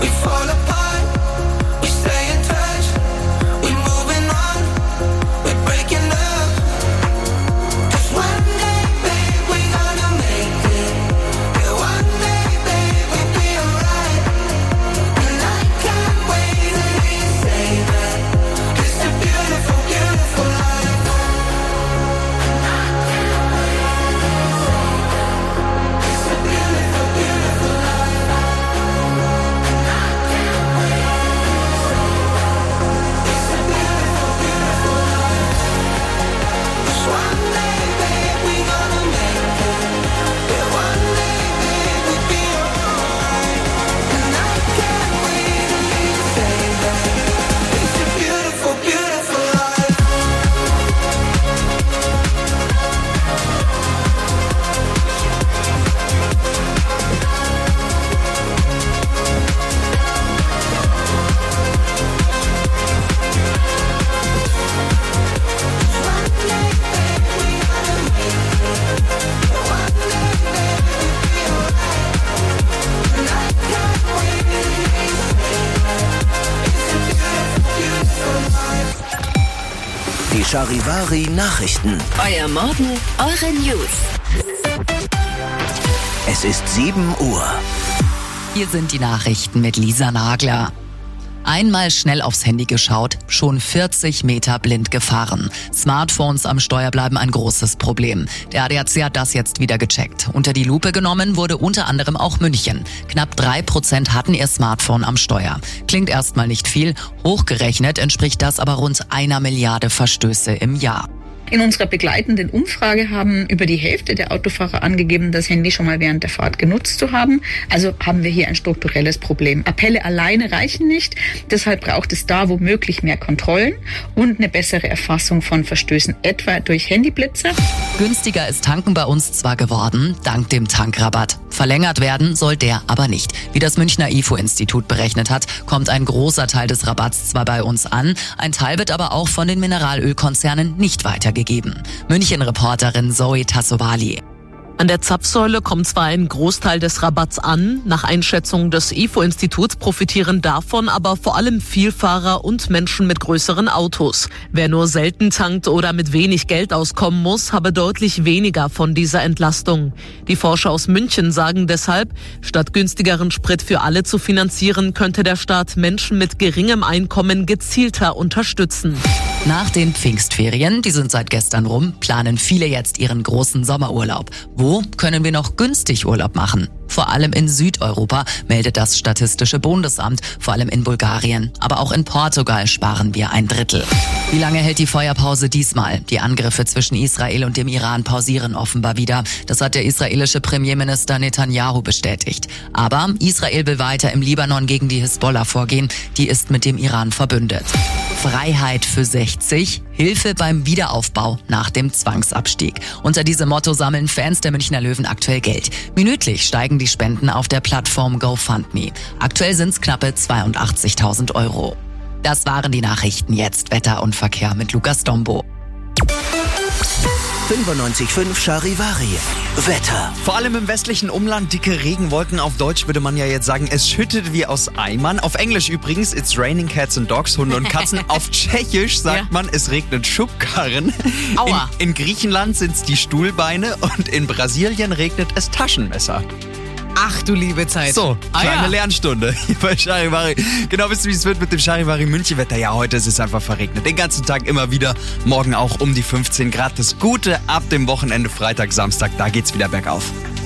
we fall apart, we stay in touch, we moving on, we're breaking up. 'Cause one day, babe, we gonna make it. Yeah, one day, babe, we'll be alright. And I can't wait till we say that. It's a beautiful, beautiful life. And I can't wait till we say that. It's a beautiful, beautiful life. And I can't wait till we say that. It's a beautiful, beautiful life. 'Cause one day, babe, we gonna make it. Yeah, one day, babe, we'll be alright. And I can't wait till we say that. It's a beautiful, beautiful life. Die Charivari Nachrichten. Euer Morgen, eure News. Es ist 7 Uhr. Hier sind die Nachrichten mit Lisa Nagler. Einmal schnell aufs Handy geschaut, schon 40 Meter blind gefahren. Smartphones am Steuer bleiben ein großes Problem. Der ADAC hat das jetzt wieder gecheckt. Unter die Lupe genommen wurde unter anderem auch München. Knapp 3% hatten ihr Smartphone am Steuer. Klingt erstmal nicht viel, hochgerechnet entspricht das aber rund 1 Milliarde Verstöße im Jahr. In unserer begleitenden Umfrage haben über die Hälfte der Autofahrer angegeben, das Handy schon mal während der Fahrt genutzt zu haben. Also haben wir hier ein strukturelles Problem. Appelle alleine reichen nicht. Deshalb braucht es da womöglich mehr Kontrollen und eine bessere Erfassung von Verstößen, etwa durch Handyblitze. Günstiger ist Tanken bei uns zwar geworden, dank dem Tankrabatt. Verlängert werden soll der aber nicht. Wie das Münchner IFO-Institut berechnet hat, kommt ein großer Teil des Rabatts zwar bei uns an, ein Teil wird aber auch von den Mineralölkonzernen nicht weitergegeben. München-Reporterin Zoe Tassovali. An der Zapfsäule kommt zwar ein Großteil des Rabatts an, nach Einschätzung des IFO-Instituts profitieren davon aber vor allem Vielfahrer und Menschen mit größeren Autos. Wer nur selten tankt oder mit wenig Geld auskommen muss, habe deutlich weniger von dieser Entlastung. Die Forscher aus München sagen deshalb, statt günstigeren Sprit für alle zu finanzieren, könnte der Staat Menschen mit geringem Einkommen gezielter unterstützen. Nach den Pfingstferien, die sind seit gestern rum, planen viele jetzt ihren großen Sommerurlaub. Wo können wir noch günstig Urlaub machen? Vor allem in Südeuropa, meldet das Statistische Bundesamt, vor allem in Bulgarien. Aber auch in Portugal sparen wir 1/3. Wie lange hält die Feuerpause diesmal? Die Angriffe zwischen Israel und dem Iran pausieren offenbar wieder. Das hat der israelische Premierminister Netanyahu bestätigt. Aber Israel will weiter im Libanon gegen die Hisbollah vorgehen. Die ist mit dem Iran verbündet. Freiheit für 60, Hilfe beim Wiederaufbau nach dem Zwangsabstieg. Unter diesem Motto sammeln Fans der Münchner Löwen aktuell Geld. Minütlich steigen die Spenden auf der Plattform GoFundMe. Aktuell sind es knappe 82.000 Euro. Das waren die Nachrichten. Jetzt Wetter und Verkehr mit Lukas Dombo. 95.5 Charivari. Wetter. Vor allem im westlichen Umland dicke Regenwolken. Auf Deutsch würde man ja jetzt sagen, es schüttet wie aus Eimern. Auf Englisch übrigens, it's raining cats and dogs, Hunde und Katzen. Auf Tschechisch sagt man, es regnet Schubkarren. Aua. In Griechenland sind es die Stuhlbeine und in Brasilien regnet es Taschenmesser. Ach du liebe Zeit. So, kleine ja. Lernstunde hier bei Charivari. Genau, wisst ihr, wie es wird mit dem Charivari München-Wetter? Ja, heute ist es einfach verregnet. Den ganzen Tag immer wieder. Morgen auch um die 15 Grad. Das Gute ab dem Wochenende, Freitag, Samstag, da geht's wieder bergauf.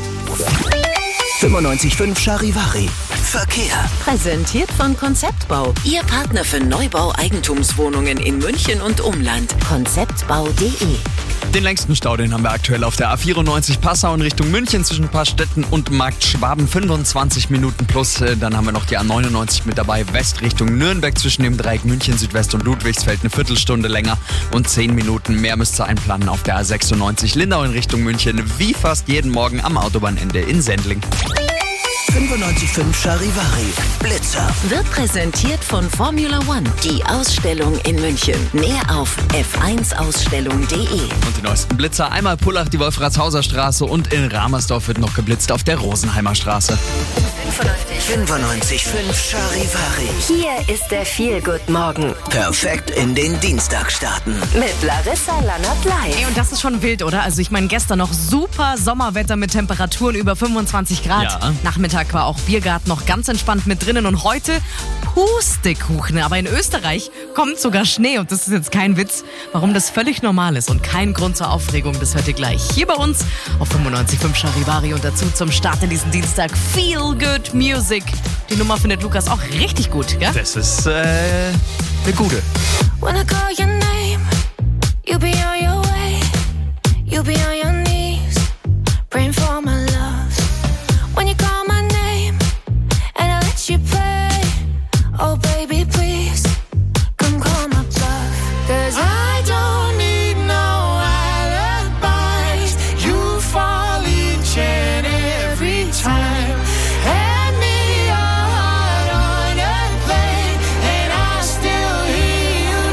95.5 Charivari. Verkehr. Präsentiert von Konzeptbau. Ihr Partner für Neubau Eigentumswohnungen in München und Umland. Konzeptbau.de. Den längsten Stau, den haben wir aktuell auf der A94 Passau in Richtung München zwischen Paarstetten und Markt Schwaben. 25 Minuten plus. Dann haben wir noch die A99 mit dabei, West Richtung Nürnberg zwischen dem Dreieck München, Südwest und Ludwigsfeld. Eine Viertelstunde länger und 10 Minuten mehr müsst ihr einplanen auf der A96 Lindau in Richtung München. Wie fast jeden Morgen am Autobahnende in Sendling. 95.5 Charivari. Blitzer. Wird präsentiert von Formula One. Die Ausstellung in München. Mehr auf f1ausstellung.de. Und die neuesten Blitzer. Einmal Pullach, die Wolfratshauser Straße und in Ramersdorf wird noch geblitzt auf der Rosenheimer Straße. 95.5 95.5 Charivari. Hier ist der Feel-Good-Morgen Perfekt in den Dienstag starten. mit Larissa Lannert live. Ey, und das ist schon wild, oder? Also ich meine, gestern noch super Sommerwetter mit Temperaturen über 25 Grad. Ja. Nachmittag war auch Biergarten noch ganz entspannt mit drinnen und heute Pustekuchen. Aber in Österreich kommt sogar Schnee und das ist jetzt kein Witz. Warum das völlig normal ist und kein Grund zur Aufregung, das hört ihr gleich hier bei uns auf 95.5 Charivari und dazu zum Start in diesen Dienstag Feel Good Music. Die Nummer findet Lukas auch richtig gut, gell? Das ist eine gute. When I call your name, you be on your way. You be on your knees, praying for my love. When you call my name, and I let you play. Oh baby, please, come call my bluff. 'Cause I don't need no alibis. You fall each and every time. Hand me your heart on a plate, and I still hear you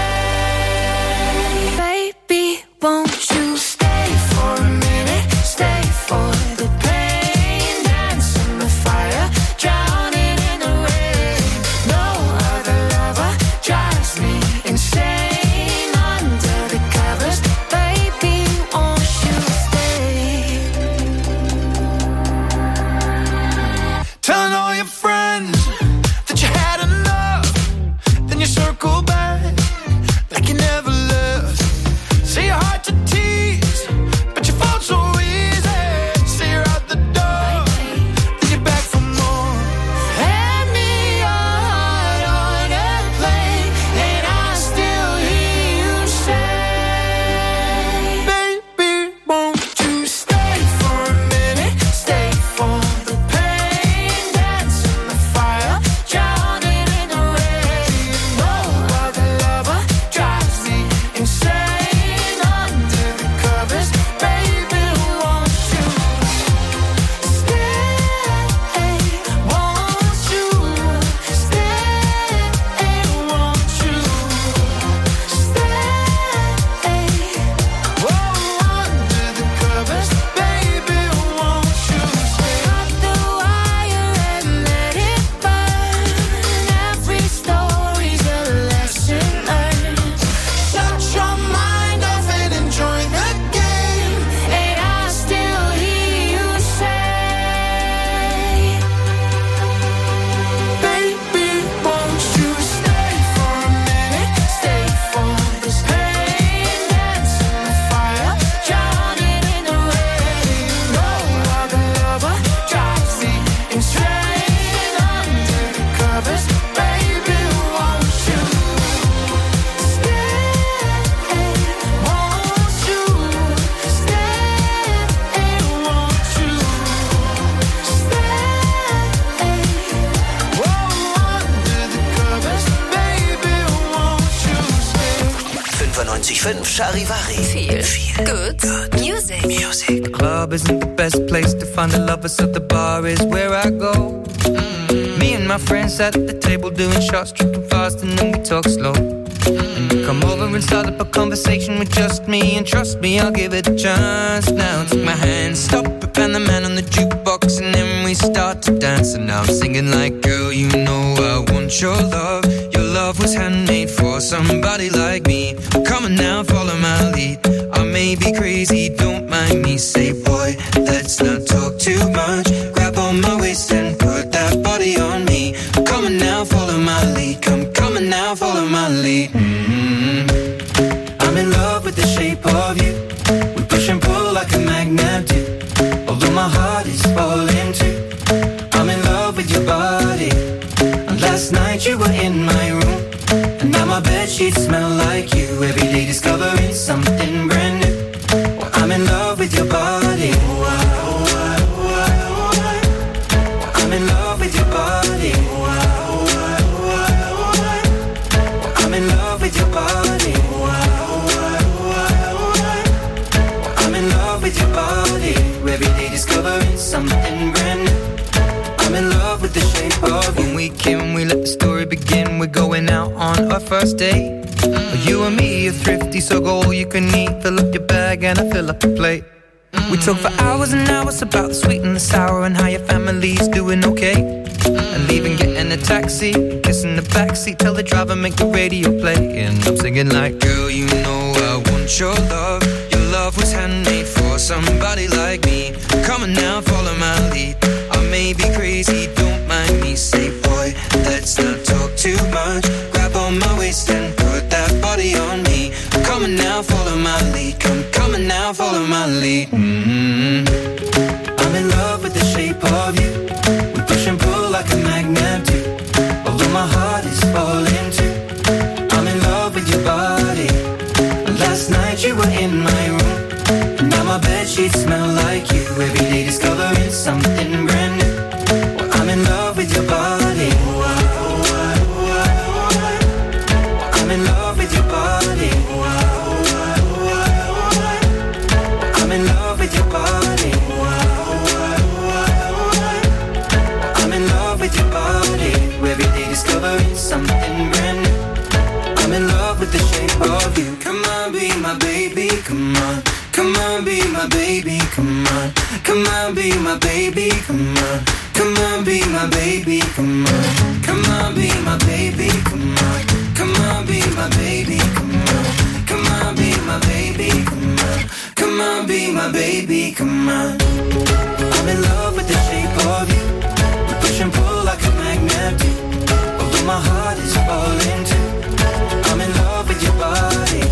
say, baby, won't you stay for a minute? Stay for the pain, dance in the fire, drowning in the rain. No other lover drives me insane. Under the covers, baby, won't you stay? Telling all your friends that you had enough. Then you circle back like you never left. Say you're hard to tease, but you fall so easy. Say you're out the door, then you're back for more. Hand me your heart on a plate, and I still hear you say, Baby, won't you stay for a minute? Stay for the pain, dance in the fire, drowning in the rain. no other lover drives me insane. Under the covers, baby, won't you Stay, won't you stay? Won't you stay? Oh, under the covers, baby, won't you stay? Cut the wire and let it burn. Every story's a lesson learned. Shut your mind off and enjoy the game. And I still hear you say, Baby, won't you stay for a minute? Stay for this pain, dance in the fire, drowning in the rain. no other lover drives me insane. Under the covers, baby, won't you Stay, won't you stay? Won't you stay? Oh, under the covers, baby, won't you stay? 95.5 Charivari. Feel Good Music. Music. Club isn't the best place to find a lover, so the bar is where I go. Me and my friends at the table doing shots, tripping fast, and then we talk slow. And you come over and start up a conversation with just me, and trust me, I'll give it a chance. Now take my hand, stop it, and the man on the jukebox, and then we start to dance. And now I'm singing like, girl, you know I want your love. Your love was handmade for somebody like me. Come on now, follow my lead. I may be crazy, don't mind me. Say, boy, let's not talk too much. Grab on my waist and put that body on me. Come on now, follow my lead. Come on now, follow my lead. I'm in love with the shape of you. We push and pull like a magnet do. Although my heart is falling too. I'm in love with your body. And last night you were in my room, and now my bedsheets smell like you. Every day discovering something brand new. Well, I'm in love with your body. I'm in love with your body. I'm in love with your body. I'm in love with your body. Every day discovering something brand new. I'm in love with the shape of you. When we came, we let the story begin. We're going out on our first date. You and me are thrifty, so go all you can eat. Fill up your bag and I fill up the plate. We talk for hours and hours about the sweet and the sour and how your family's doing okay. And leaving, getting a taxi, kissing the backseat, tell the driver make the radio play. And I'm singing like, girl, you know I want your love. Your love was handmade for somebody like me. Come on now, follow my lead. I may be crazy, don't mind me. Say, boy, let's not talk too much. Grab on my waist and put that body on me. Come on now, follow my lead. Come on now, follow my lead. I'm in love with the shape of you. We push and pull like a magnet do. Although my heart is falling too. I'm in love with your body. Last night you were in my room. Now my bedsheets smell like you. Every day discovering something brand new. Well, I'm in love with your body. I'm in love with your body. I'm in love with your body. I'm in love with your body. Every day discovering something brand new. I'm in love with the shape of you. Come on, be my baby, come on. Come on, be my baby, come on. Come on, be my baby, come on. Come on, be my baby, come on. Come on, be my baby, come on. Come on, be my baby, come on. Come on, be my baby, come on. Come on, be my baby, come on. I'm in love with the shape of you. We push and pull like a magnet do. Although my heart is falling too. I'm in love with your body.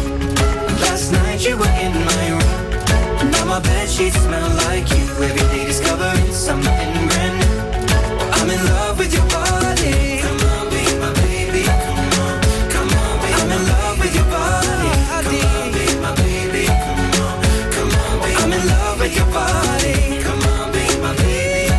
Last night you were in my room. Now my bedsheets smell like you. Every day discovering something brand new. Well, I'm in love with your body. Come on, be my baby. Come on, come on, be I'm in love with your body. Come on, be my baby. Come on, come on, be I'm in love with your body. Come on, be my baby.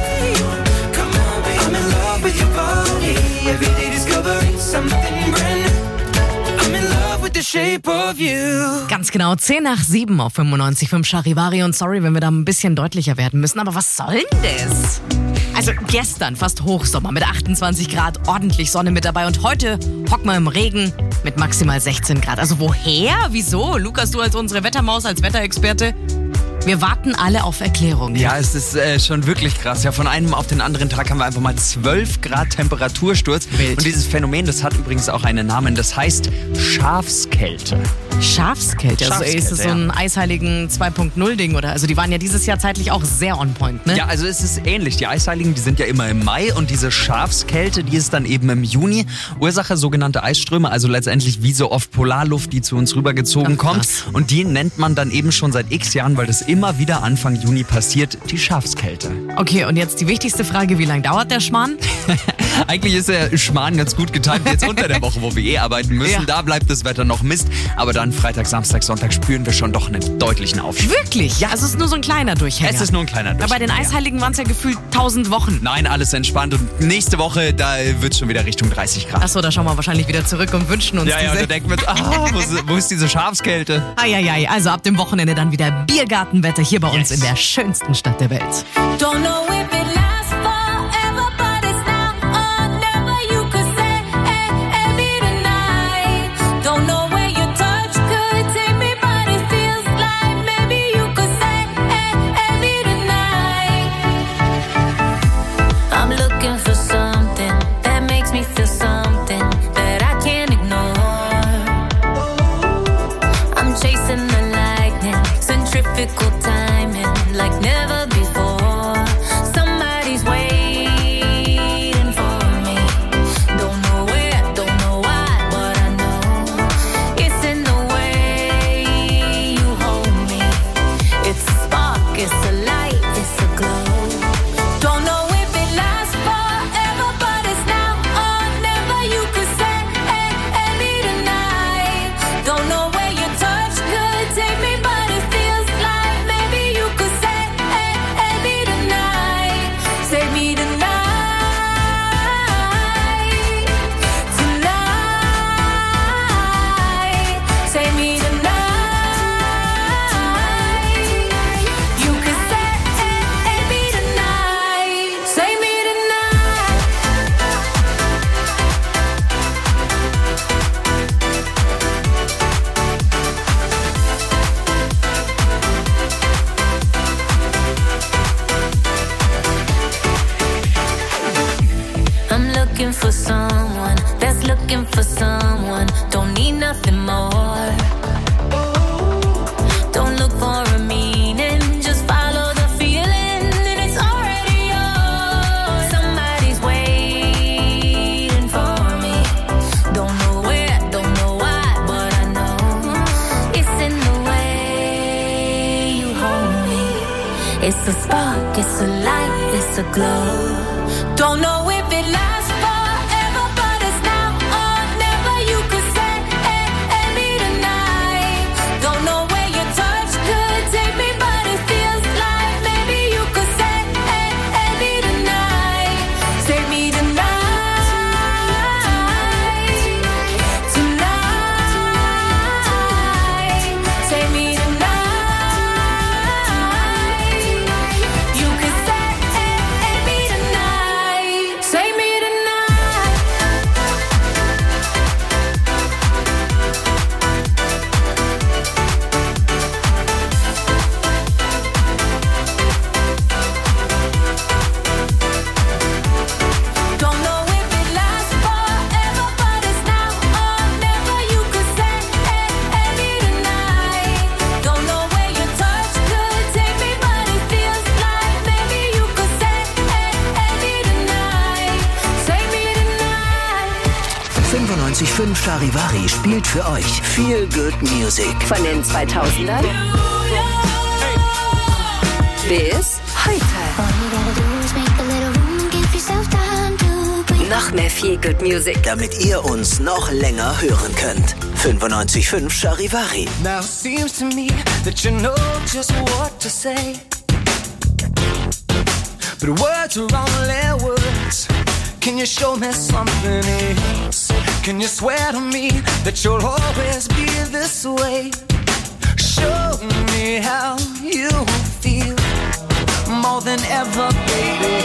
Come on, be I'm in love with your body. Every day discovering something brand new. I'm in love with the shape of you. Ganz genau, 6:10 auf 95.5 Charivari. Und sorry, wenn wir da ein bisschen deutlicher werden müssen, aber was soll denn das? Also gestern fast Hochsommer mit 28 Grad, ordentlich Sonne mit dabei. Und heute hocken wir im Regen mit maximal 16 Grad. Also woher? Wieso? Lukas, du als unsere Wettermaus, als Wetterexperte. Wir warten alle auf Erklärungen. Ja, es ist schon wirklich krass. Ja, von einem auf den anderen Tag haben wir einfach mal 12 Grad Temperatursturz. Wild. Und dieses Phänomen, das hat übrigens auch einen Namen. Das heißt Schafskälte. Schafskälte, also ist es so ein Eisheiligen 2.0 Ding oder? Also die waren ja dieses Jahr zeitlich auch sehr on point, ne? Ja, also es ist ähnlich. Die Eisheiligen, die sind ja immer im Mai und diese Schafskälte, die ist dann eben im Juni. Ursache sogenannte Eisströme, also letztendlich wie so oft Polarluft, die zu uns rübergezogen kommt. Und die nennt man dann eben schon seit x Jahren, weil das immer wieder Anfang Juni passiert, die Schafskälte. Okay, und jetzt die wichtigste Frage, wie lange dauert der Schmarrn? Eigentlich ist der Schmarrn ganz gut getimt jetzt unter der Woche, wo wir arbeiten müssen. Ja. Da bleibt das Wetter noch Mist. Aber dann Freitag, Samstag, Sonntag spüren wir schon doch einen deutlichen Aufschwung. Wirklich? Ja, also es ist nur so ein kleiner Durchhänger. Es ist nur ein kleiner Durchhänger. Aber bei den Eisheiligen waren es ja gefühlt 1000 Wochen. Nein, alles entspannt. Und nächste Woche, da wird es schon wieder Richtung 30 Grad. Achso, da schauen wir wahrscheinlich wieder zurück und wünschen uns ja, und da denken wir, wo ist diese Schafskälte? Eieiei, also ab dem Wochenende dann wieder Biergartenwetter hier bei uns in der schönsten Stadt der Welt. Don't know if it lasts forever, but it's now or never. You could say, hey, me tonight. Don't know where your touch could take me, but it feels like maybe you could say, hey, me tonight. I'm looking for something that makes me feel something that I can't ignore. I'm chasing the lightning, centrifugal timing like never before. Some looking for someone that's looking for someone. Don't need nothing more. Don't look for a meaning, just follow the feeling and it's already yours. Somebody's waiting for me. Don't know where, don't know why, but I know it's in the way you hold me. It's a spark, it's a light, it's a glow. Don't know if it lasts forever, but it's now or never. You could say, me tonight. Don't know where your touch could take me, but it feels like maybe you could say, me tonight. Take me tonight. Tonight. Take me tonight. You could say, me tonight. Say me don't know if it lasts forever, but it's now or never. You could say, me tonight. Don't know where your touch could take me, but it feels like maybe you could say, me tonight. Say me tonight. 95.5 Charivari spielt für euch Feel Good Music. Von den 2000ern bis heute. Noch mehr Feel Good Music. Damit ihr uns noch länger hören könnt. 95.5 Charivari. Now it seems to me that you know just what to say, but words are only words. Can you show me something else? Can you swear to me that you'll always be this way? Show me how you feel more than ever, baby.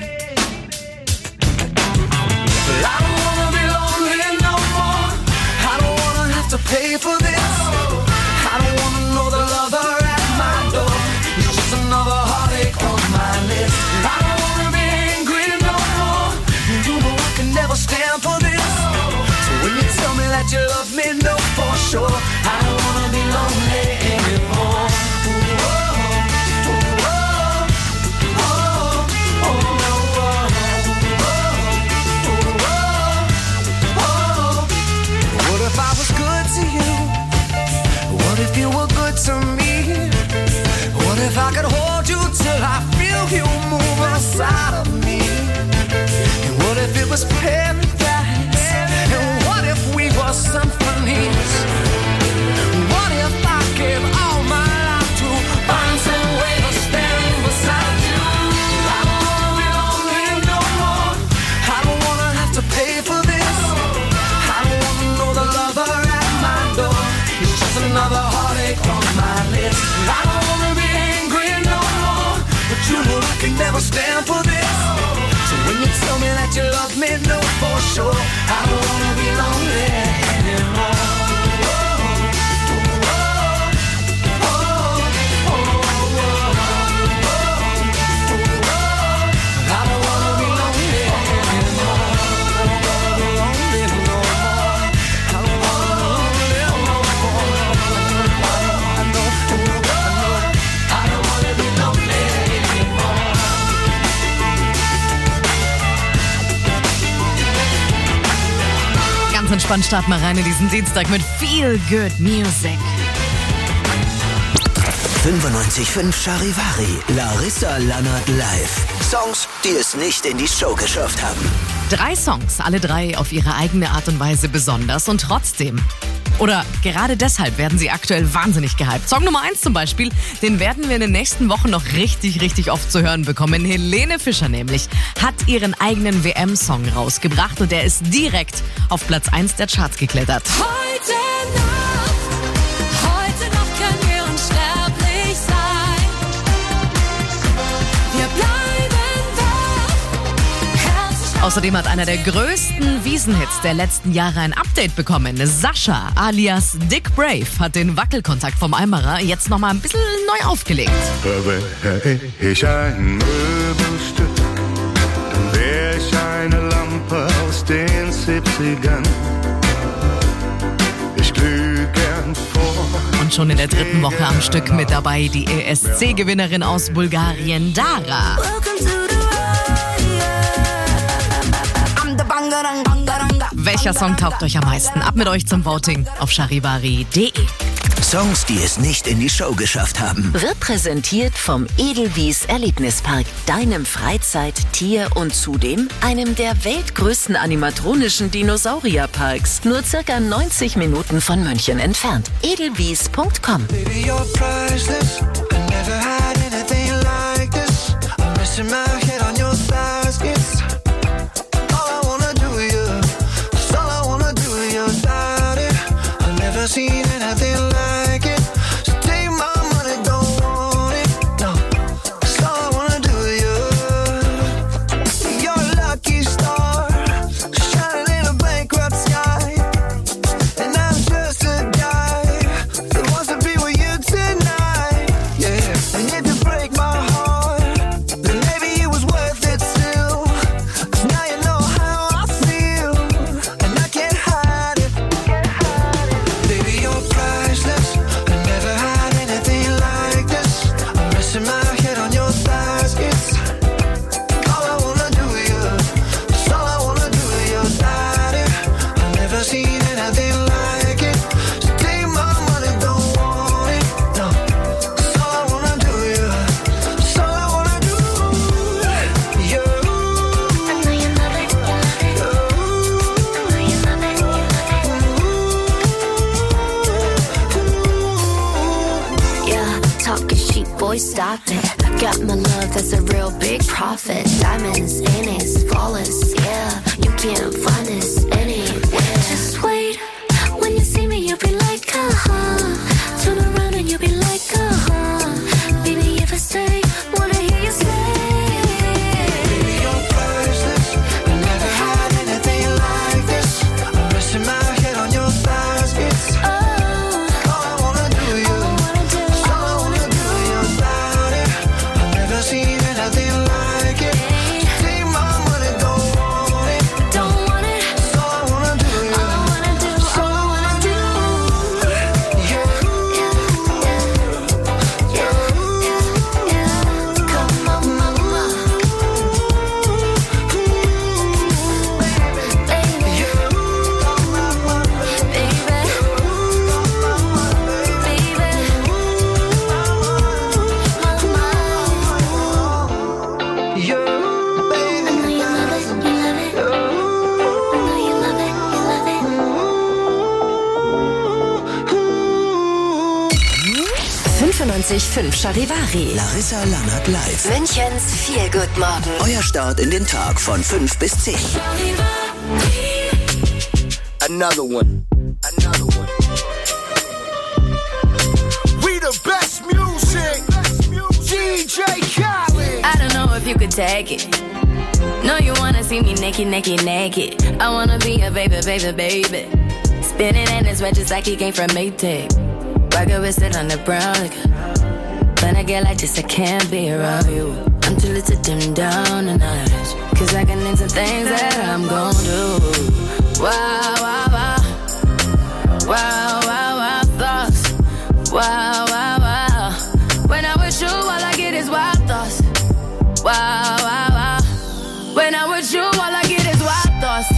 I don't wanna be lonely no more. I don't wanna have to pay for this. I don't wanna know the lover at my door. It's just another heartache on my list. I don't wanna be angry no more. You know I can never stand for this. So when you tell me that you love me, know for sure I don't wanna be lonely anymore. What if I was good to you? What if you were good to me? What if I could hold you till I feel you move inside of me? And what if it was paradise? And what if we were symphonies? What if I gave all my life to find some way to stand beside you? I don't wanna be lonely no more. I don't wanna have to pay for this. I don't wanna know the lover at my door. It's just another heartache on my list. I don't wanna be angry no more, but you know I can never stand for this. So when you tell me that you love me, know for sure I don't wanna be lonely anymore. I don't wanna be lonely anymore. I don't wanna be lonely no more. I don't wanna be lonely no more. I don't wanna be lonely anymore. Ganz entspannt starten wir rein in diesen Dienstag mit Feel Good Music. 95.5 Charivari. Larissa Lannert live. Songs, die es nicht in die Show geschafft haben. 3 Songs, alle 3 auf ihre eigene Art und Weise besonders und trotzdem. Oder gerade deshalb werden sie aktuell wahnsinnig gehypt. Song Nummer 1 zum Beispiel, den werden wir in den nächsten Wochen noch richtig oft zu hören bekommen. Helene Fischer nämlich hat ihren eigenen WM-Song rausgebracht und der ist direkt auf Platz 1 der Charts geklettert. Heute Nacht können wir unsterblich sein. Wir bleiben wach. Außerdem hat einer der größten Wiesenhits der letzten Jahre ein Update bekommen. Sascha alias Dick Brave hat den Wackelkontakt vom Eimerer jetzt nochmal ein bisschen neu aufgelegt. Wäre ich ein Möbelstück, dann wär ich eine Lampe 70ern. Ich glüh gern vor. Und schon in der 3. Woche am Stück mit dabei die ESC-Gewinnerin aus Bulgarien, Dara. Welcher Song taugt euch am meisten? Ab mit euch zum Voting auf charivari.de. Songs, die es nicht in die Show geschafft haben. Wird präsentiert vom Edelwies Erlebnispark, deinem Freizeit-, Tier- und zudem einem der weltgrößten animatronischen Dinosaurierparks. Nur circa 90 Minuten von München entfernt. Edelwies.com. Baby, you're priceless. I never had anything like this. I'm resting my head on your thighs. It's all I wanna do, yeah. It's all I wanna do, your body. I've never seen anything like it. So take my money, don't want it. No, it's all I wanna do, yeah. You're a lucky star, shining in a bankrupt sky. And I'm just a guy that wants to be with you tonight. Yeah, and if you break my heart, then maybe it was worth it still. 'Cause now you know how I feel, and I can't hide it. Baby, you're priceless. I never had anything like this. I'm resting my head on your thighs. It's all I wanna do, yeah. It's all I wanna do, your body. I've never seen anything like it. So take my money, don't want it. No, it's all I wanna do, yeah. It's all I wanna do, yeah. I know you love it, you love it. I know you love it, you love it. Yeah, talking cheap, boy, stop it. Got my love, that's a real big profit. Diamonds in it, flawless, yeah. You can't find this anywhere. Just wait, when you see me, you'll be like, turn around and you'll be like, baby, if I stay, wanna hear you say. Baby, you're priceless. I never had anything like this. I'm resting my head on your thighs. It's all I wanna do, yeah. It's all I wanna do, your body. I've never seen anything like it. So take my money, don't want it. Don't want it. It's all I wanna do, yeah. It's all I wanna do, Come on, mama. yeah, baby. 95.5 Charivari. Larissa Lannert live. Münchens Feel Good Morgen. Euer Start in den Tag von 5 bis 10. Another one. Another one. We the best music. DJ Khaled. I don't know if you could take it. No, you wanna see me naked, naked, naked. I wanna be a baby, baby, baby. Spinning in his red just like he came from Maytag. Rocket with it on the brown. When I get like this, I can't be around you. I'm too little to dim down the night. Cause I can into things that I'm gon' do. Wow, wow, wow. Wow, wow, wow, thoughts. Wow, wow, wow. When I'm with you, all I get is wild thoughts. Wow, wow, wow. When I'm with you, all I get is wild thoughts.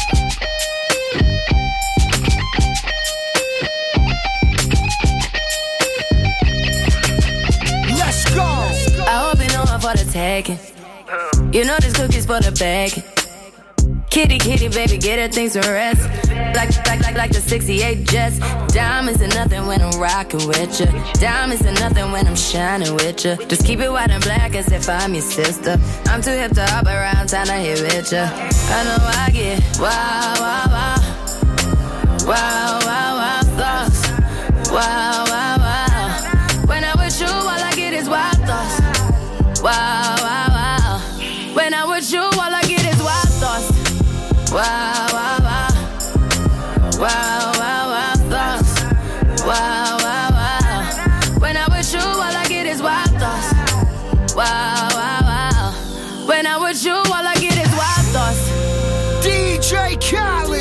Let's go. I hope you know I'm for the taking. You know this cookie's for the bag. Kitty, kitty, baby, get her things to rest. Like the 68 Jets. Diamonds are nothing when I'm rocking with you. Diamonds are nothing when I'm shining with you. Just keep it white and black as if I'm your sister. I'm too hip to hop around town to hit with you. I know I get wow, wow, wow. Wow, wow, wow, thoughts. Wow, wow, wow. When I'm with you, all I get is wild thoughts. Wow, wow, wow. When I'm with you, all I get is wild thoughts. Wow, wow, wow. Wow, wow, wow, thoughts. Wow, wow, wow. When I'm with you, all I get is wild thoughts. Wow, wow, wow. When I'm with you, all I get is wild thoughts. DJ Khaled.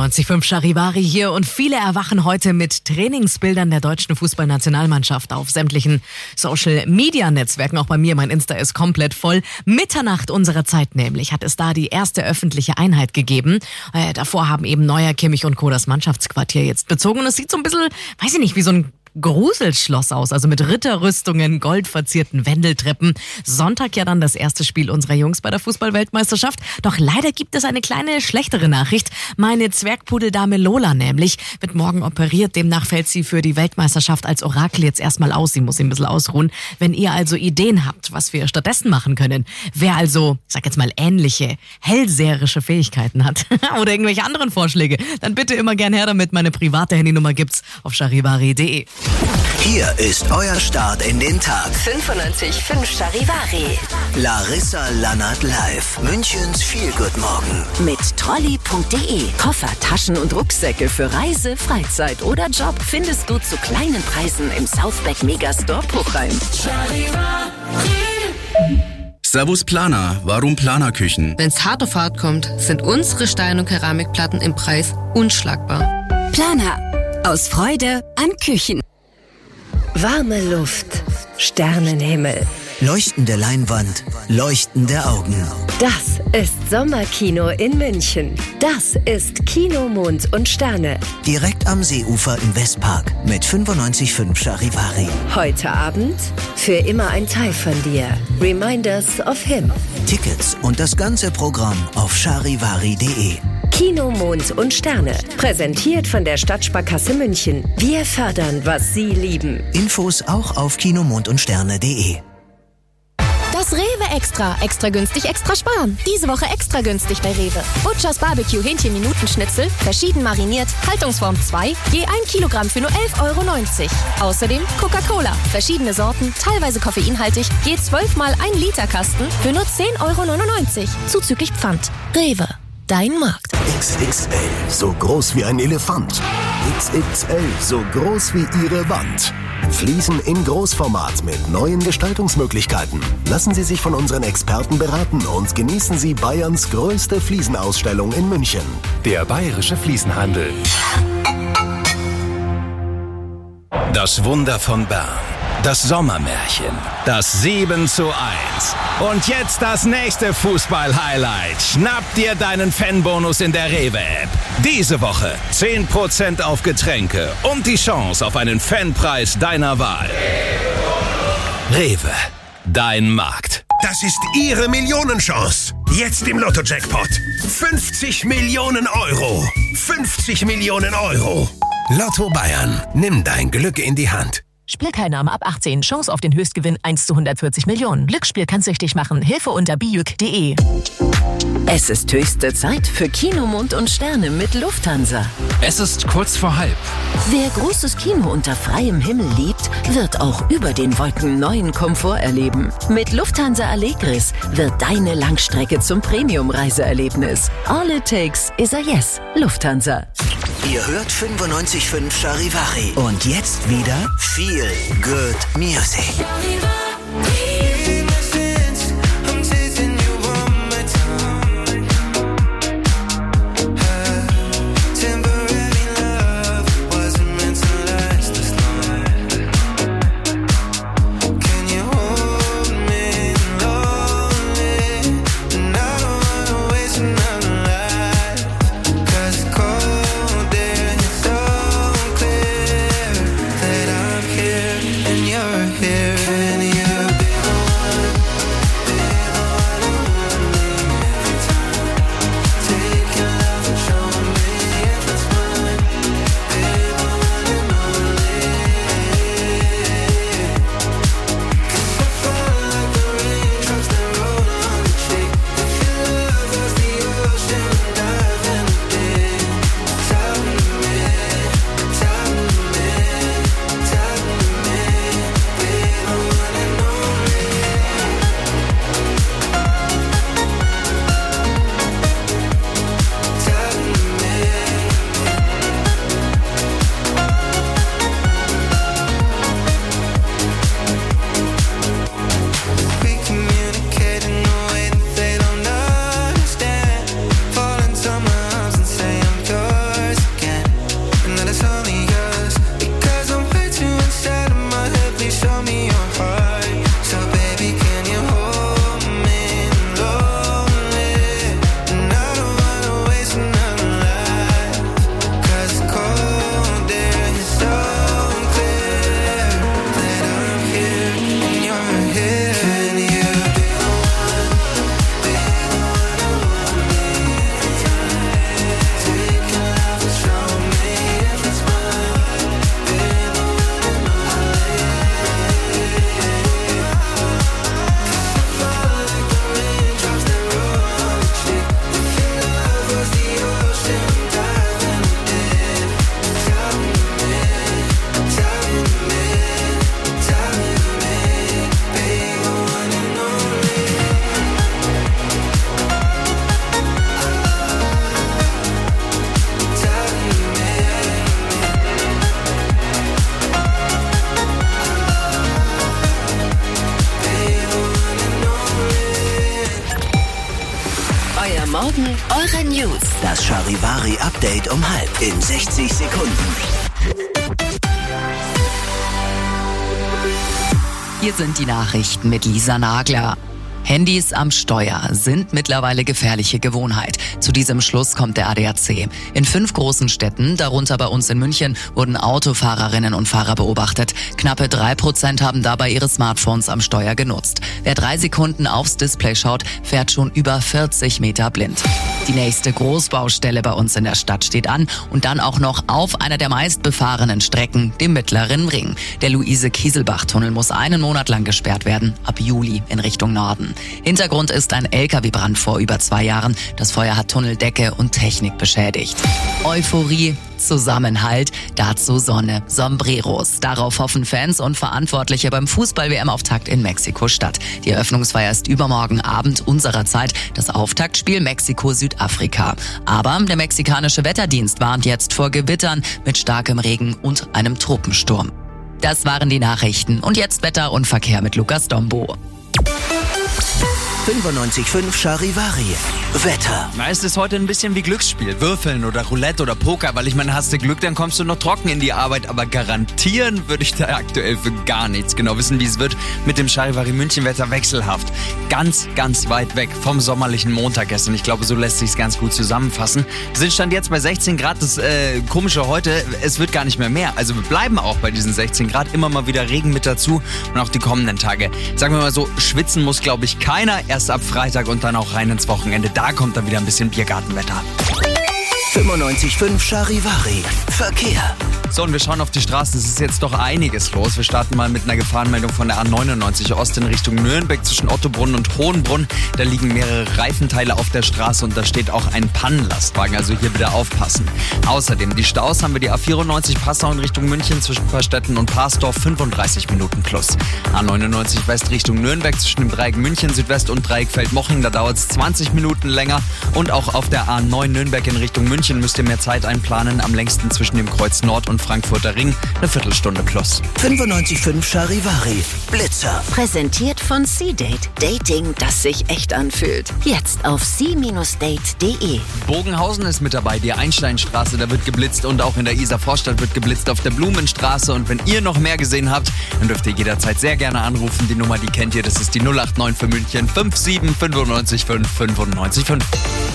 94.5 Charivari hier und viele erwachen heute mit Trainingsbildern der deutschen Fußballnationalmannschaft auf sämtlichen Social-Media-Netzwerken. Auch bei mir, mein Insta ist komplett voll. Mitternacht unserer Zeit nämlich hat es da die erste öffentliche Einheit gegeben. Davor haben eben Neuer, Kimmich und Co. das Mannschaftsquartier jetzt bezogen. Und es sieht so ein bisschen, weiß ich nicht, wie so ein Gruselschloss aus, also mit Ritterrüstungen, goldverzierten Wendeltreppen. Sonntag ja dann das erste Spiel unserer Jungs bei der Fußball-Weltmeisterschaft. Doch leider gibt es eine kleine schlechtere Nachricht. Meine Zwergpudeldame Lola nämlich wird morgen operiert. Demnach fällt sie für die Weltmeisterschaft als Orakel jetzt erstmal aus. Sie muss sich ein bisschen ausruhen. Wenn ihr also Ideen habt, was wir stattdessen machen können, wer also, ich sag jetzt mal, ähnliche hellseherische Fähigkeiten hat oder irgendwelche anderen Vorschläge, dann bitte immer gern her damit. Meine private Handynummer gibt's auf charivari.de. Hier ist euer Start in den Tag. 95.5 Charivari. Larissa Lannert live. Münchens Feel-Good-Morgen. Mit Trolley.de. Koffer, Taschen und Rucksäcke für Reise, Freizeit oder Job findest du zu kleinen Preisen im Southback Megastore Puchheim. Servus Planer, warum Planerküchen? Wenn's hart auf hart kommt, sind unsere Stein- und Keramikplatten im Preis unschlagbar. Planer. Aus Freude an Küchen. Warme Luft, Sternenhimmel. Leuchtende Leinwand, leuchtende Augen. Das ist Sommerkino in München. Das ist Kino Mond und Sterne. Direkt am Seeufer im Westpark mit 95.5 Charivari. Heute Abend für immer ein Teil von dir. Reminders of Him. Tickets und das ganze Programm auf charivari.de. Kino Mond und Sterne. Präsentiert von der Stadtsparkasse München. Wir fördern, was Sie lieben. Infos auch auf kinomondundsterne.de. Das Rewe Extra. Extra günstig, extra sparen. Diese Woche extra günstig bei Rewe. Butchers Barbecue Hähnchen-Minutenschnitzel, verschieden mariniert, Haltungsform 2, je 1 Kilogramm für nur 11,90 €. Außerdem Coca-Cola, verschiedene Sorten, teilweise koffeinhaltig, je 12 mal 1 Liter Kasten für nur 10,99 €. Zuzüglich Pfand. Rewe. Dein Markt. XXL, so groß wie ein Elefant. XXL, so groß wie Ihre Wand. Fliesen in Großformat mit neuen Gestaltungsmöglichkeiten. Lassen Sie sich von unseren Experten beraten und genießen Sie Bayerns größte Fliesenausstellung in München. Der Bayerische Fliesenhandel. Das Wunder von Bern. Das Sommermärchen. Das 7:1. Und jetzt das nächste Fußball-Highlight. Schnapp dir deinen Fanbonus in der Rewe-App. Diese Woche 10% auf Getränke und die Chance auf einen Fanpreis deiner Wahl. Rewe. Dein Markt. Das ist Ihre Millionenchance. Jetzt im Lotto-Jackpot. 50 Millionen €. 50 Millionen €. Lotto Bayern. Nimm dein Glück in die Hand. Spielteilnahme ab 18. Chance auf den Höchstgewinn 1 zu 140 Millionen. Glücksspiel kann süchtig machen. Hilfe unter bijuk.de. Es ist höchste Zeit für Kino Mond und Sterne mit Lufthansa. Es ist kurz vor halb. Wer großes Kino unter freiem Himmel liebt, wird auch über den Wolken neuen Komfort erleben. Mit Lufthansa Allegris wird deine Langstrecke zum Premium-Reiseerlebnis. All it takes is a yes. Lufthansa. Ihr hört 95.5 Charivari. Und jetzt wieder Feel Good Music. And you're here, and Euer Morgen, eure News. Das Charivari-Update um 6:30 in 60 Sekunden. Hier sind die Nachrichten mit Lisa Nagler. Handys am Steuer sind mittlerweile gefährliche Gewohnheit. Zu diesem Schluss kommt der ADAC. In 5 großen Städten, darunter bei uns in München, wurden Autofahrerinnen und Fahrer beobachtet. Knappe 3% haben dabei ihre Smartphones am Steuer genutzt. Wer 3 Sekunden aufs Display schaut, fährt schon über 40 Meter blind. Die nächste Großbaustelle bei uns in der Stadt steht an und dann auch noch auf einer der meistbefahrenen Strecken, dem Mittleren Ring. Der Luise-Kieselbach-Tunnel muss 1 Monat lang gesperrt werden, ab Juli in Richtung Norden. Hintergrund ist ein LKW-Brand vor über 2 Jahren. Das Feuer hat Tunneldecke und Technik beschädigt. Euphorie, Zusammenhalt, dazu Sonne, Sombreros. Darauf hoffen Fans und Verantwortliche beim Fußball-WM-Auftakt in Mexiko-Stadt. Die Eröffnungsfeier ist übermorgen Abend unserer Zeit, das Auftaktspiel Mexiko-Südafrika. Aber der mexikanische Wetterdienst warnt jetzt vor Gewittern mit starkem Regen und einem Tropensturm. Das waren die Nachrichten. Und jetzt Wetter und Verkehr mit Lukas Dombo. 95.5 Charivari. Wetter. Na, es ist heute ein bisschen wie Glücksspiel. Würfeln oder Roulette oder Poker, weil ich meine, hast du Glück, dann kommst du noch trocken in die Arbeit. Aber garantieren würde ich da aktuell für gar nichts. Genau wissen, wie es wird mit dem Charivari München Wetter wechselhaft. Ganz, ganz weit weg vom sommerlichen Montag gestern. Ich glaube, so lässt sich's ganz gut zusammenfassen. Wir sind Stand jetzt bei 16 Grad. Das Komische heute, es wird gar nicht mehr. Also wir bleiben auch bei diesen 16 Grad. Immer mal wieder Regen mit dazu. Und auch die kommenden Tage. Sagen wir mal so, schwitzen muss, glaube ich, keiner. Erst ab Freitag und dann auch rein ins Wochenende. Da kommt dann wieder ein bisschen Biergartenwetter. 95.5 Charivari. Verkehr. So, und wir schauen auf die Straßen. Es ist jetzt doch einiges los. Wir starten mal mit einer Gefahrenmeldung von der A99 Ost in Richtung Nürnberg zwischen Ottobrunn und Hohenbrunn. Da liegen mehrere Reifenteile auf der Straße und da steht auch ein Pannenlastwagen. Also hier bitte aufpassen. Außerdem die Staus haben wir die A94 Passau in Richtung München zwischen Paarstetten und Parsdorf 35 Minuten plus. A99 West Richtung Nürnberg zwischen dem Dreieck München Südwest und Dreieck Feldmoching. Da dauert es 20 Minuten länger. Und auch auf der A9 Nürnberg in Richtung München müsst ihr mehr Zeit einplanen. Am längsten zwischen dem Kreuz Nord und Frankfurter Ring eine Viertelstunde plus. 95.5 Charivari. Blitzer. Präsentiert von C-Date. Dating, das sich echt anfühlt. Jetzt auf c-date.de. Bogenhausen ist mit dabei, die Einsteinstraße, da wird geblitzt und auch in der Isar-Vorstadt wird geblitzt auf der Blumenstraße. Und wenn ihr noch mehr gesehen habt, dann dürft ihr jederzeit sehr gerne anrufen. Die Nummer, die kennt ihr, das ist die 089 für München 57 95 5 95 5.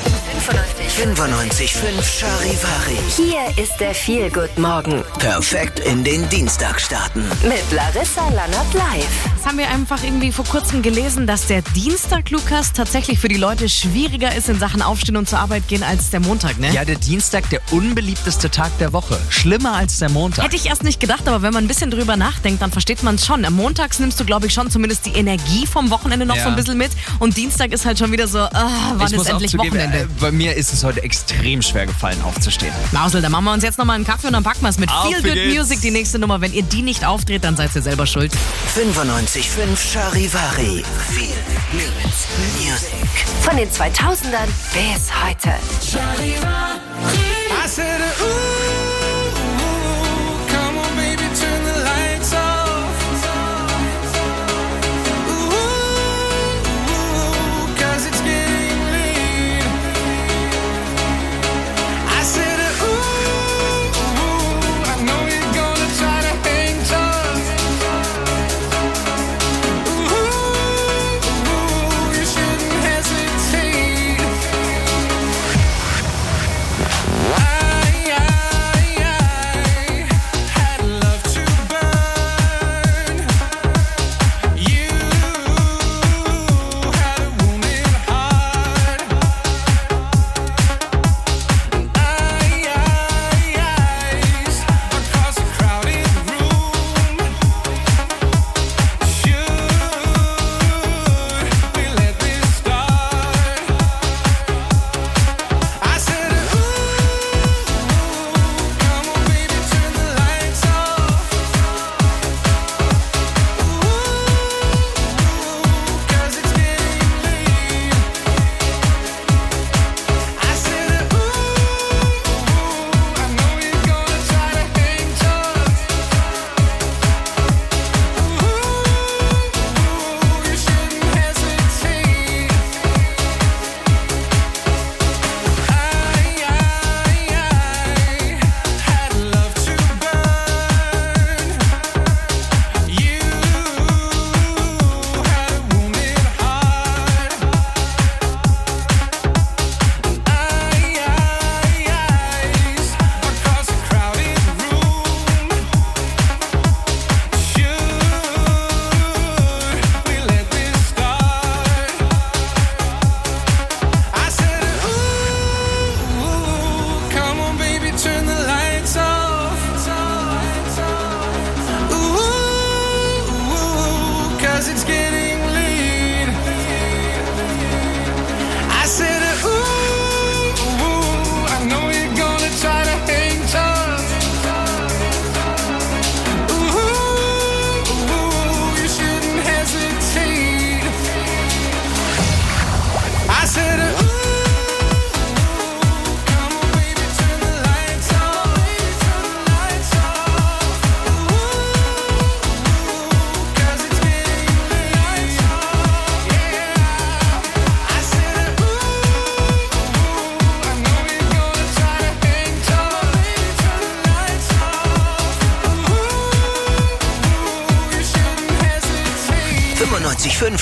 95.5 Charivari. Hier ist der Feel-Good-Morgen. Perfekt in den Dienstag starten. Mit Larissa Lannert live. Das haben wir einfach irgendwie vor kurzem gelesen, dass der Dienstag, Lukas, tatsächlich für die Leute schwieriger ist in Sachen Aufstehen und zur Arbeit gehen als der Montag, ne? Ja, der Dienstag, der unbeliebteste Tag der Woche. Schlimmer als der Montag. Hätte ich erst nicht gedacht, aber wenn man ein bisschen drüber nachdenkt, dann versteht man es schon. Am Montags nimmst du, glaube ich, schon zumindest die Energie vom Wochenende noch so ein bisschen mit. Und Dienstag ist halt schon wieder so, wann ist endlich Wochenende? Bei mir ist es heute extrem schwer gefallen, aufzustehen. Mausel, dann machen wir uns jetzt nochmal einen Kaffee und dann packen wir es mit Auf Feel Good geht's. Music, die nächste Nummer. Wenn ihr die nicht aufdreht, dann seid ihr selber schuld. 95.5 Charivari. Feel Good Music. Von den 2000ern bis heute. I said, ooh, come on, baby, turn the lights off. Ooh, 'cause it's getting late. I said, ooh, I know you're gonna try to hang tough. Ooh, you shouldn't hesitate.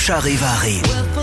Charivari.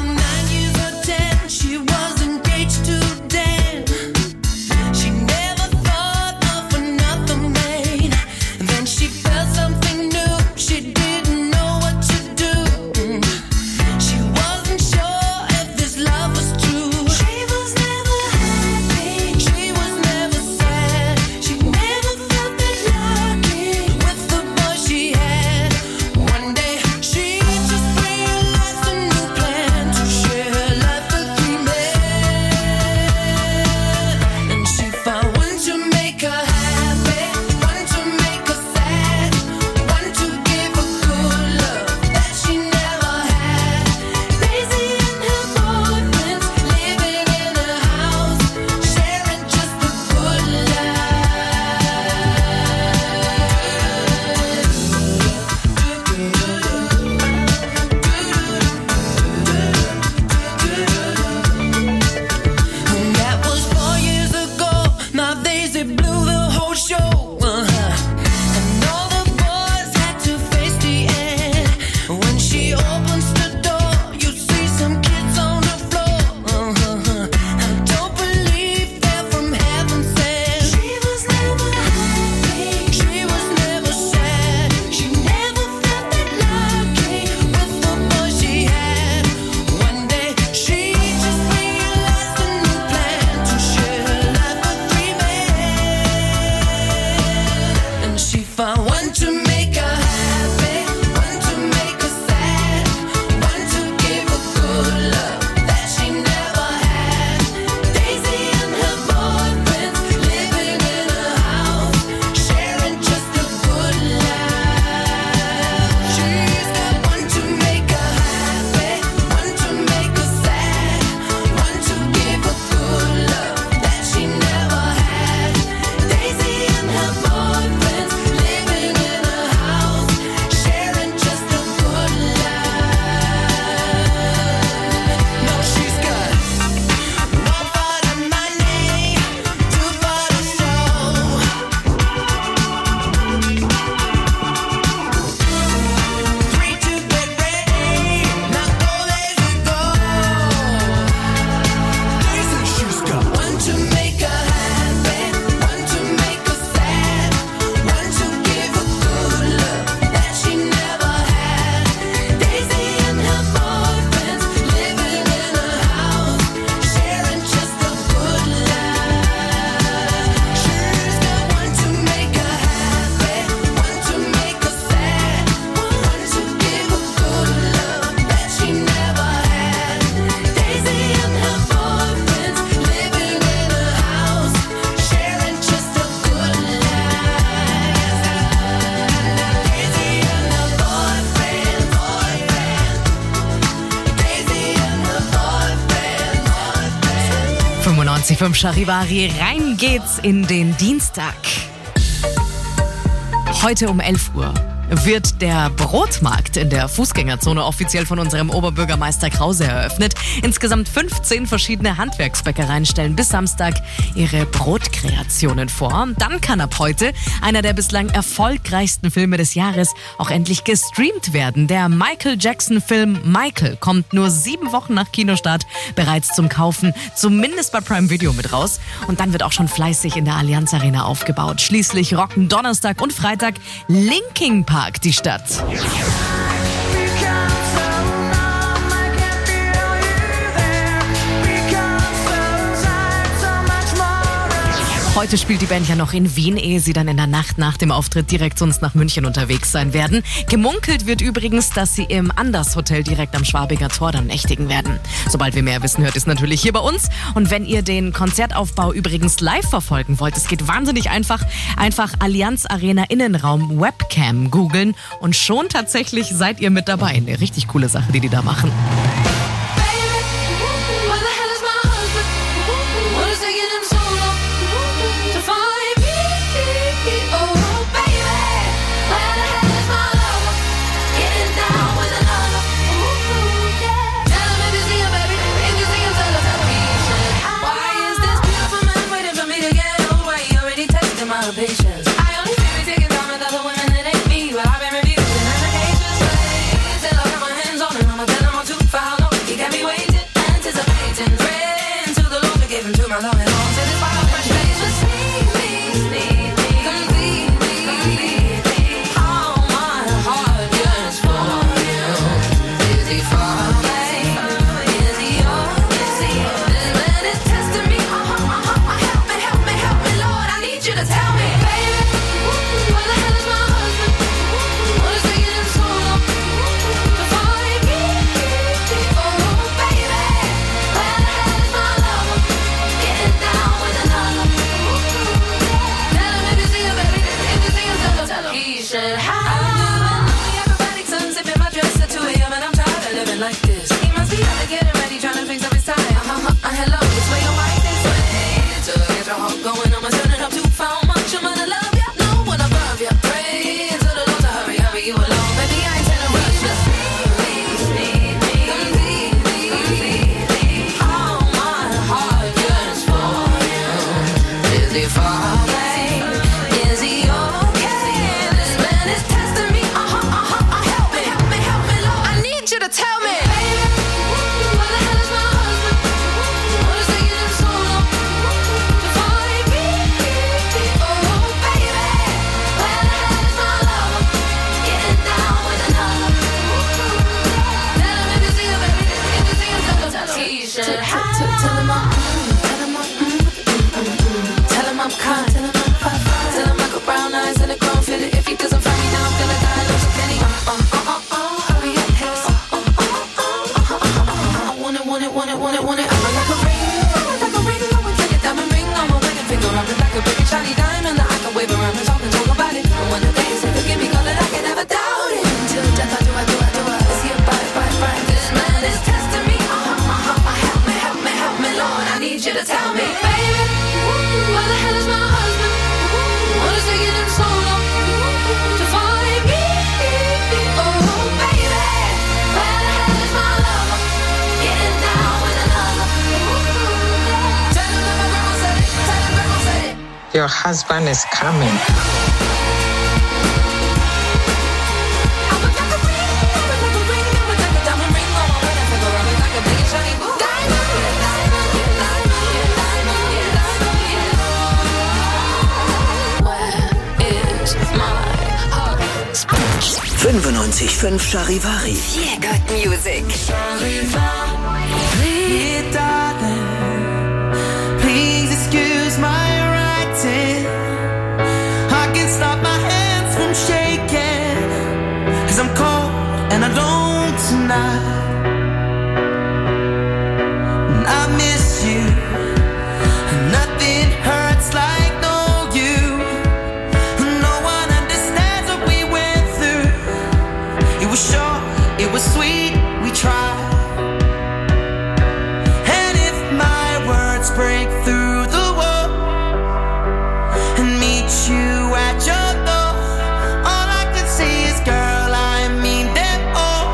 vom Charivari. Rein geht's in den Dienstag. Heute um 11 Uhr wird der Brotmarkt in der Fußgängerzone offiziell von unserem Oberbürgermeister Krause eröffnet. Insgesamt 15 verschiedene Handwerksbäckereien stellen bis Samstag ihre Brotkreationen vor. Dann kann ab heute einer der bislang erfolgreichsten Filme des Jahres auch endlich gestreamt werden. Der Michael Jackson-Film Michael kommt nur 7 Wochen nach Kinostart bereits zum Kaufen, zumindest bei Prime Video mit raus. Und dann wird auch schon fleißig in der Allianz Arena aufgebaut. Schließlich rocken Donnerstag und Freitag Linkin Park die Stadt. Heute spielt die Band ja noch in Wien, ehe sie dann in der Nacht nach dem Auftritt direkt sonst nach München unterwegs sein werden. Gemunkelt wird übrigens, dass sie im Anders Hotel direkt am Schwabinger Tor dann nächtigen werden. Sobald wir mehr wissen, hört es natürlich hier bei uns. Und wenn ihr den Konzertaufbau übrigens live verfolgen wollt, es geht wahnsinnig einfach. Einfach Allianz Arena Innenraum Webcam googeln und schon tatsächlich seid ihr mit dabei. Eine richtig coole Sache, die da machen. Patience. I only feel me taking time with other women that ain't me. But I've been reviewing applications. Till I got my hands on it, I'ma tell them I'm too my love and all. Till it's by a fresh face. Just need me, completely. All my heart yearns for you. Is he far away? Is he yours? This man is testing me. Help me, Lord. I need you to tell me, baby. Where the hell is my husband? What is taking him so long to find me? Oh, baby. Where the hell is my lover? Getting down with another. Tell him if you see him, baby. If you see him, tell him. He should have. Acrobatic sun sipping my dress at 2 a.m. and I'm tired of living like this. He must be out to getting ready, trying to fix up his tie. Hello, this way your wife is way. To get your heart going, I'm turning up too far. Much I'm gonna love ya, no one above ya. Pray to the Lord to hurry you along. Baby, I ain't telling rush, just need me, completely. All my heart yearns for you. Is he far away? Is he okay? This man is testing me. Help me, Lord. I need you to tell me, baby. Where the hell is my husband? What is taking him so long to find me? Oh, baby. Where the hell is my lover? Getting down with another. Tell him if you see him, baby. If you see him, tell him. He should have. Tell him I'm kind. Tell him I got brown eyes and a grown fitted. If he doesn't find me now, I'm gonna die. Love so penny. Hurry up, hiss. I want it. I'm like a ring. I would take a diamond ring on my wedding finger. I'm like a big shiny diamond that I can wave around and talk about it. And one of the days, if you give me color, I can never doubt it. Until death, I do. Is he a bite? This man is testing me. Help me, Lord. I need you to tell me, baby. Where the hell is my husband? What is taking him so long to find me? Oh, baby. Where the hell is my lover? Getting down with another. Tell him that my grandma said it. Your husband is coming. Where is my 95.5 Charivari. Yeah, good music. Hey, darling, please excuse my writing. I can't stop my hands from shaking, 'cause I'm cold and alone tonight. And I miss you, and nothing hurts like no you. No one understands what we went through. It was short, it was sweet, we tried. And if my words break through the wall and meet you at your door, all I can say is, girl, I mean them all.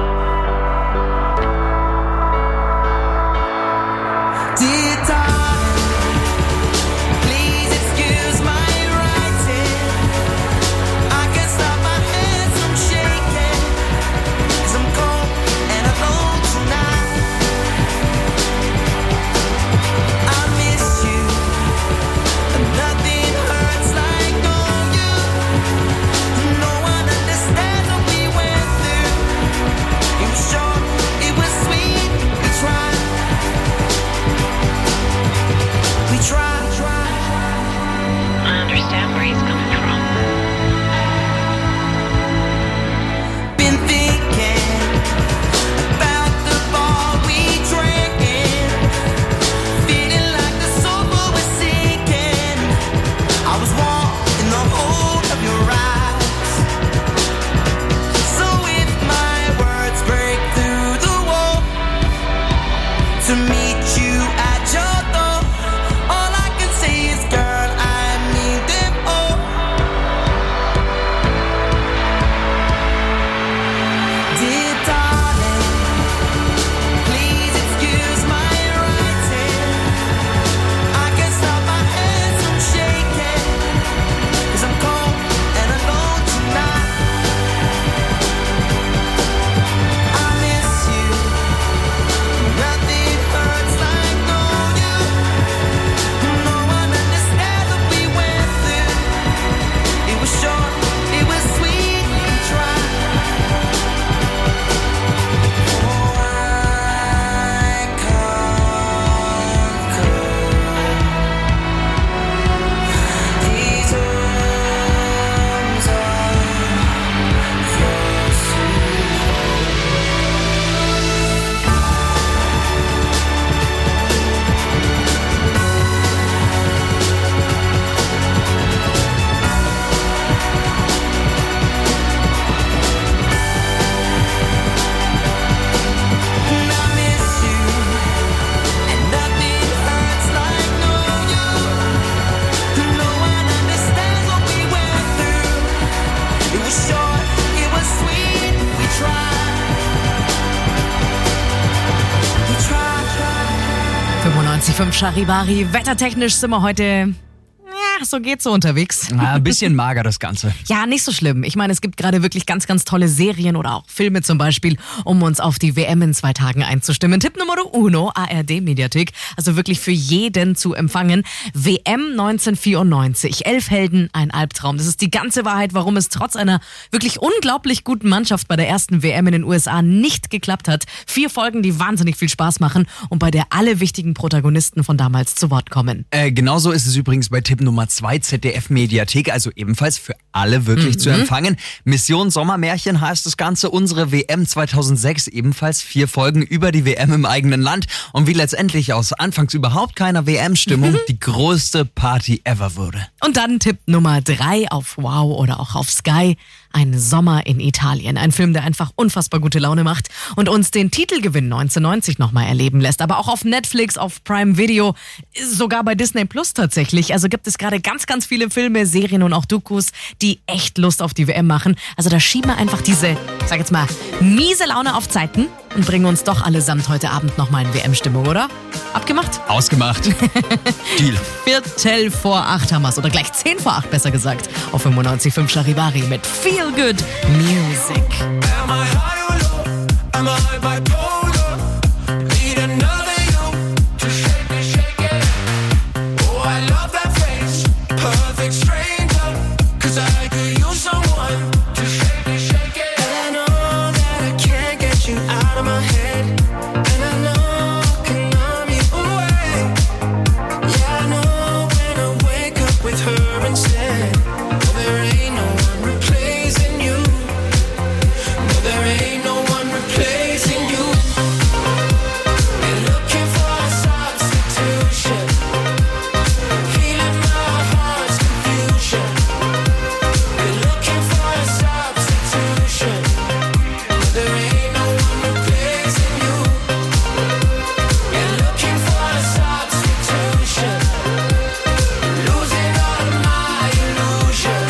Dear darling, please excuse my writing. I can't stop my hands from shaking, 'cause I'm cold and alone tonight. I miss you, 95.5 Charivari. Wettertechnisch sind wir heute... Ja, so geht's so unterwegs. Ein bisschen mager das Ganze. Ja, nicht so schlimm. Ich meine, es gibt gerade wirklich ganz, ganz tolle Serien oder auch Filme zum Beispiel, um uns auf die WM in 2 Tagen einzustimmen. Tipp Nummer 1, ARD-Mediathek. Also wirklich für jeden zu empfangen. WM 1994. 11 Helden, ein Albtraum. Das ist die ganze Wahrheit, warum es trotz einer wirklich unglaublich guten Mannschaft bei der ersten WM in den USA nicht geklappt hat. 4 Folgen, die wahnsinnig viel Spaß machen und bei der alle wichtigen Protagonisten von damals zu Wort kommen. Genauso ist es übrigens bei Tipp Nummer 2, ZDF-Mediathek, also ebenfalls für alle wirklich zu empfangen. Mission Sommermärchen heißt das Ganze, unsere WM 2006, ebenfalls 4 Folgen über die WM im eigenen Land und wie letztendlich aus anfangs überhaupt keiner WM-Stimmung die größte Party ever wurde. Und dann Tipp Nummer 3 auf Wow oder auch auf Sky. Ein Sommer in Italien. Ein Film, der einfach unfassbar gute Laune macht und uns den Titelgewinn 1990 nochmal erleben lässt. Aber auch auf Netflix, auf Prime Video, sogar bei Disney Plus tatsächlich. Also gibt es gerade ganz, ganz viele Filme, Serien und auch Dokus, die echt Lust auf die WM machen. Also da schieben wir einfach diese, sag jetzt mal, miese Laune auf Zeiten und bringen uns doch allesamt heute Abend nochmal in WM-Stimmung, oder? Abgemacht? Ausgemacht. Deal. 7:45 haben wir's. Oder gleich 7:10 besser gesagt. Auf 95.5 Charivari mit Feel Good Music. Am I high or low? Am I bipolar? Need another you to shake me, shake it. Oh, I love that face. Perfect stranger. 'Cause I could use someone to shake me, shake it. And I know that I can't get you out of my head. And I know I can numb you away. Yeah, I know when I wake up with her instead. Oh, there ain't no one replacing you. No, there ain't no one replacing you. We're looking for a substitution. Healing my heart's confusion. We're looking for a substitution. No, there ain't no one replacing you. We're looking for a substitution. Losing all of my illusion.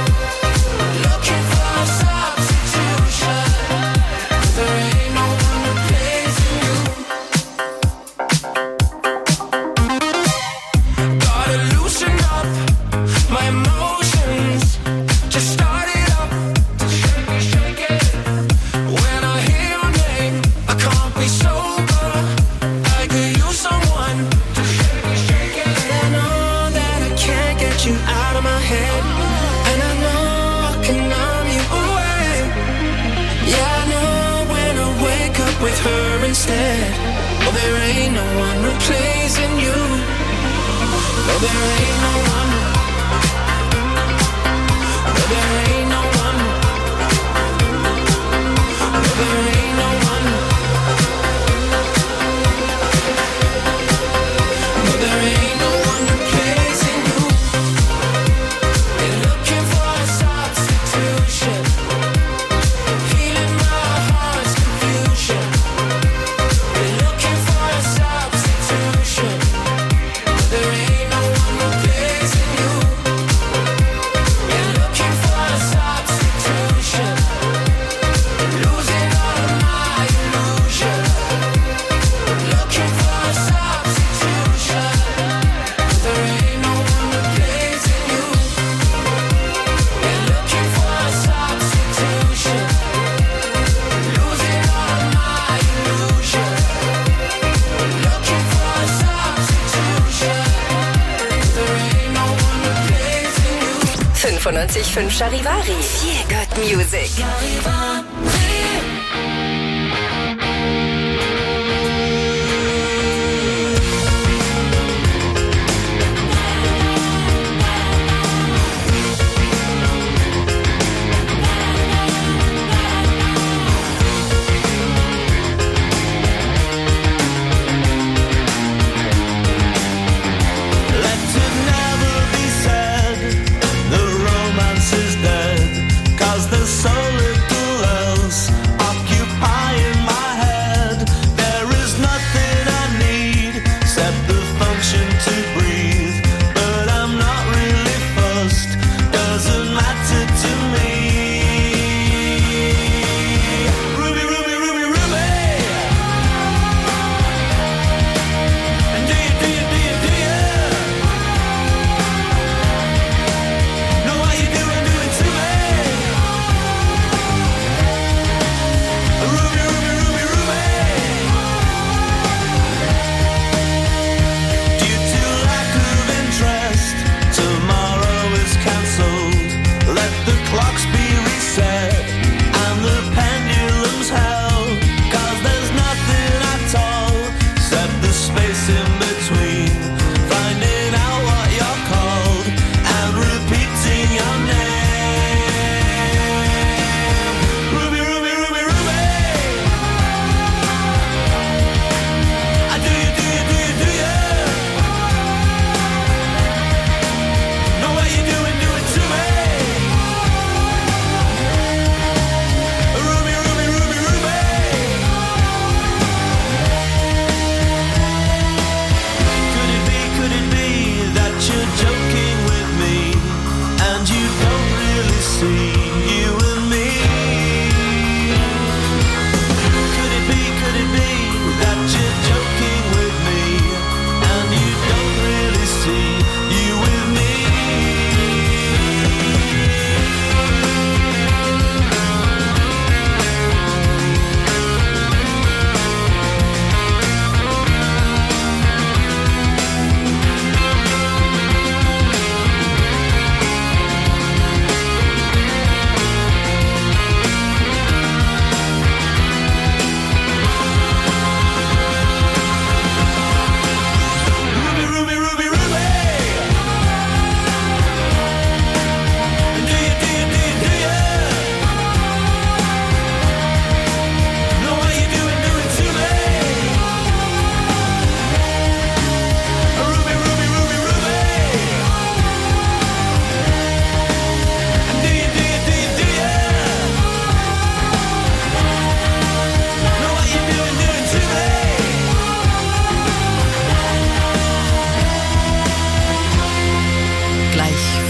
Looking for a substitution. There ain't no one replacing you. Gotta loosen up my emotions. Just start it up. Shake it, shake it. When I hear your name, I can't be sober. I could use someone to shake it, shake it. I know that I can't get you out of my head. And I know I can numb you away. Yeah, I know when I wake up with her instead. Oh, there ain't no one replacing you. No, there ain't no one. No, there ain't no one. No, there ain't no one. No, there ain't no one replacing you. We're looking for a substitution. Healing my heart's confusion. We're looking for a substitution. There ain't no one replacing you. We're looking for a substitution. Losing all of my illusion. Looking for a substitution. There ain't no one replacing you. We're looking for a substitution. Losing all of my illusion. Looking for a substitution. There ain't no one replacing you. 95.5 Charivari. Feel Good Music. Let it never be said, the romance is dead, 'cause there's so little else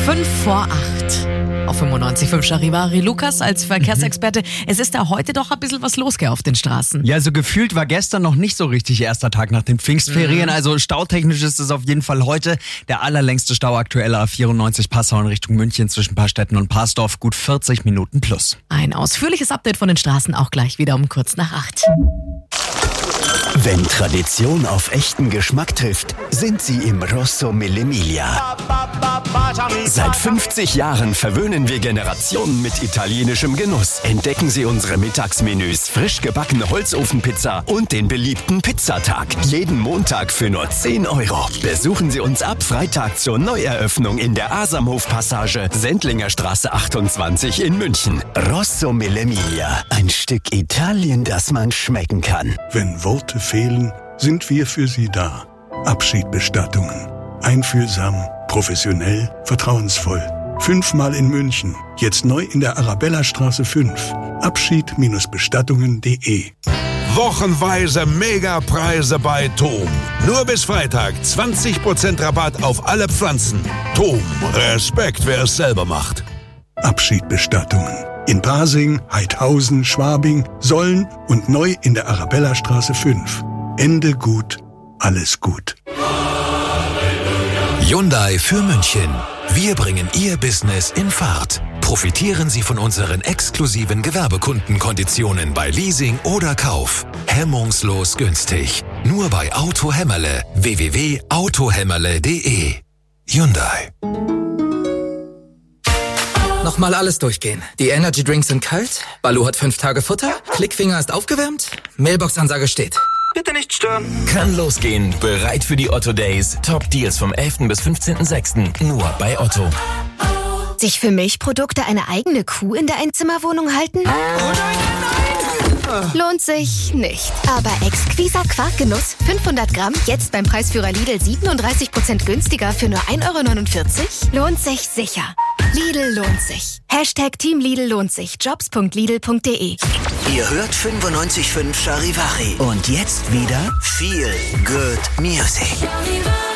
5:05 auf 95.5 Charivari. Lukas als Verkehrsexperte, es ist da heute doch ein bisschen was los auf den Straßen. Ja, so gefühlt war gestern noch nicht so richtig erster Tag nach den Pfingstferien. Also stautechnisch ist es auf jeden Fall heute der allerlängste Stau aktuell A94 Passau in Richtung München zwischen Paarstetten und Parsdorf. Gut 40 Minuten plus. Ein ausführliches Update von den Straßen auch gleich wieder um kurz nach 8. Wenn Tradition auf echten Geschmack trifft, sind sie im Rosso Mille Miglia. Seit 50 Jahren verwöhnen wir Generationen mit italienischem Genuss. Entdecken Sie unsere Mittagsmenüs, frisch gebackene Holzofenpizza und den beliebten Pizzatag. Jeden Montag für nur 10 €. Besuchen Sie uns ab Freitag zur Neueröffnung in der Asamhof-Passage, Sendlinger Straße 28 in München. Rosso Mille Miglia, ein Stück Italien, das man schmecken kann. Wenn Worte fehlen, sind wir für Sie da. Abschiedbestattungen. Einfühlsam, professionell, vertrauensvoll. 5-mal in München. Jetzt neu in der Arabellastraße 5. Abschied-bestattungen.de. Wochenweise Megapreise bei TOM. Nur bis Freitag 20% Rabatt auf alle Pflanzen. TOM, Respekt, wer es selber macht. Abschiedbestattungen. In Pasing, Heidhausen, Schwabing, Solln und neu in der Arabellastraße 5. Ende gut, alles gut. Hyundai für München. Wir bringen Ihr Business in Fahrt. Profitieren Sie von unseren exklusiven Gewerbekundenkonditionen bei Leasing oder Kauf. Hemmungslos günstig. Nur bei Auto Hämmerle. www.autohämmerle.de. Hyundai. Nochmal alles durchgehen. Die Energy Drinks sind kalt, Balu hat 5 Tage Futter, Klickfinger ist aufgewärmt, Mailbox-Ansage steht. Bitte nicht stören. Kann losgehen. Bereit für die Otto Days. Top Deals vom 11. bis 15.06. Nur bei Otto. Sich für Milchprodukte eine eigene Kuh in der Einzimmerwohnung halten? Lohnt sich nicht. Aber exquiser Quarkgenuss, 500 Gramm, jetzt beim Preisführer Lidl 37% günstiger für nur 1,49 € lohnt sich sicher. Lidl lohnt sich. Team Lidl lohnt sich. Jobs.lidl.de. Ihr hört 95.5 Charivari. Und jetzt wieder viel Good Music.